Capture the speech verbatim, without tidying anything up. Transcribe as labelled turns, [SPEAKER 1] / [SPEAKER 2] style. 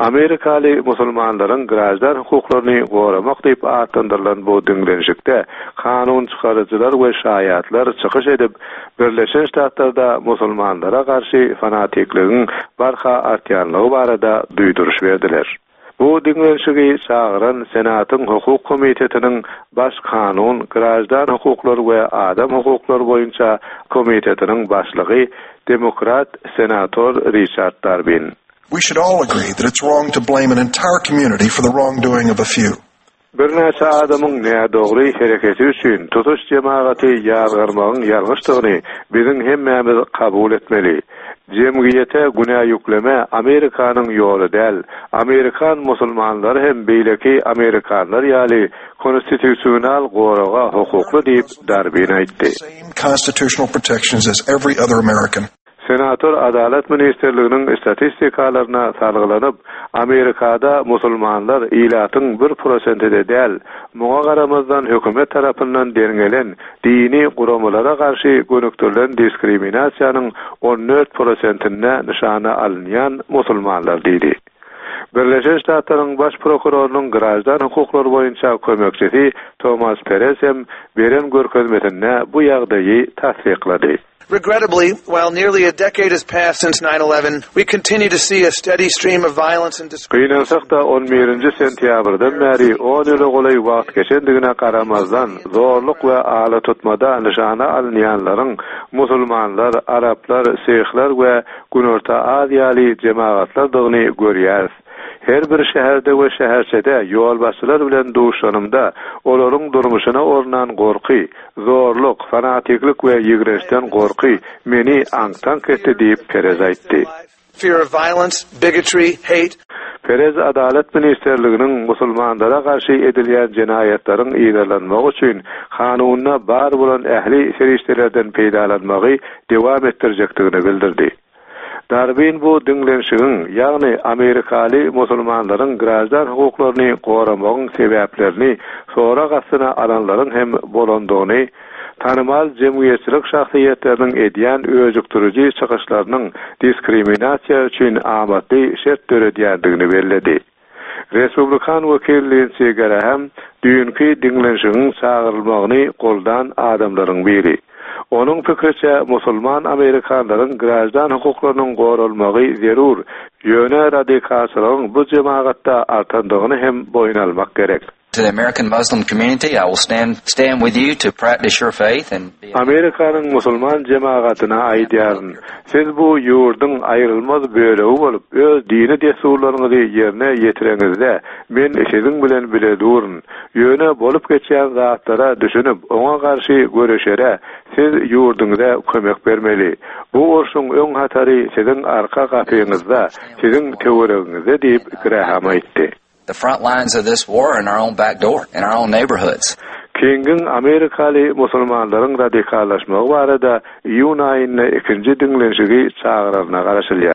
[SPEAKER 1] Amerikaly musulmanlaryň girajdar hukuklaryny goramak diýip atandyrlan bu diňlenşikde kanun çykarjylar we şaýatlar çykyş edip Birleşen Ştatlarda musulmanlara garşy fanatikligiň barha artýanlygy barada duýduruş berdiler. Bu diňlenşigi çağıran Senatyň Hukuk Komitetiniň baş kanun, girajdar hukuklary we adam hukuklary boýunça komitetiniň başlygy Demokrat Senator Richard Durbin.
[SPEAKER 2] We should all agree that it's wrong to blame an entire community for the wrongdoing of a few.
[SPEAKER 1] Bir näçe adamyň näme dogry hereketi üçin tutuş jemaaty ýargarmagyň ýalgyşdygyny biziň hemmämiz kabul etmeli. Jemgyýete günä ýükleme Amerikanyň ýoly däl. Amerikan musulmanlary hem beýleki Amerikanlar ýaly konstitusional goraga hukukly diýip Durbin aýtdy.
[SPEAKER 2] Same constitutional protections as every other American.
[SPEAKER 1] Senator Adalet Ministerliğinin istatistikalarına salgylanyp, Amerikada musulmanlar ilatyň bir prosentide däl, muňa garamazdan hökümet tarapyndan deriňelen dini guramalara garşy gönüktirilen diskriminasiýanyň on dört prosentine nişana alynýan musulmanlar diýdi. Birleşen Ştatlaryň baş prokurorunyň girajdar hukuklary boýunça kömekçisi Thomas Perez hem beren görkezmetinde bu ýagdaýy tasdiklady.
[SPEAKER 3] Regrettably, while nearly a decade has passed since nine eleven, we continue to see a steady stream of violence and discrimination.
[SPEAKER 1] Kynansak da on birinji sentýabrdan bäri on ýyl golay wagt geçendigine garamazdan zorluk we ala tutmada nişana alynýanlaryň musulmanlar, araplar, seyhler we Günorta Aziýaly jemaatlardygyny görýäris. Her bir şäherde we şäherçede ýol başçylar bilen duşanymda olaryň durmuşyna ornan gorky, zorluk, fanatiklik we ýigreşden gorky meni aňtan ketdi diýip Perez aýtdy.
[SPEAKER 3] Fear of violence, bigotry, hate.
[SPEAKER 1] Perez Adalet Ministerliginiň musulmanlara garşy edilýän jenaýatlaryň ýerlenmegi üçin kanunyna bar bolan ähli serişdelerden peýdalanmagy dewam etdirjekdigini bildirdi. Durbin bu diňlenşigiň, ýagny Amerikaly musulmanlaryň girajdar hukuklaryny goramagyň sebäplerini sonra gasyna alanlaryň hem bolandygyny, tanymal jemgyýetçilik şahsiýetleriniň edýän öýjükdüriji çykyşlarynyň diskriminasiýa üçin amatly şert töredýändigini bellädi. Respublikan wekil Lindsey Graham düýünki diňlenşigiň çağırylmagyny goldan adamlaryň biri. Onun fikirçe musulman Amerikanlaryň girajdar hukuklarynyň goralmagy zerur, ýöne radikalçylygyň bu jemaatda artandygyny hem boyun almak gerek.
[SPEAKER 4] To the American Muslim community, I will stand stand with you to practice your faith and
[SPEAKER 1] Amerikanyň musulman jemaatyna aýdýaryn. Siz bu ýurduň aýrylmaz bölegi bolup, öz dini desurlaryňyzy ýerine ýetireňizde, men siziň bilen bile durun. Ýöne bolup geçýän zatlara düşünüp, oňa garşy göreşere siz ýurduňyza kömek bermeli. Bu orşuň öň hatary siziň arka gapyňyzda, siziň töweregiňizde diýip Graham aýtdy.
[SPEAKER 4] The front lines of this war are in our own back door, in our own neighborhoods.
[SPEAKER 1] Kingin Amerikaly musulmanlaryň radikallaşmagy barada ýyl aýynyň ikinji diňlenşigi çağıralyna garaşylýar.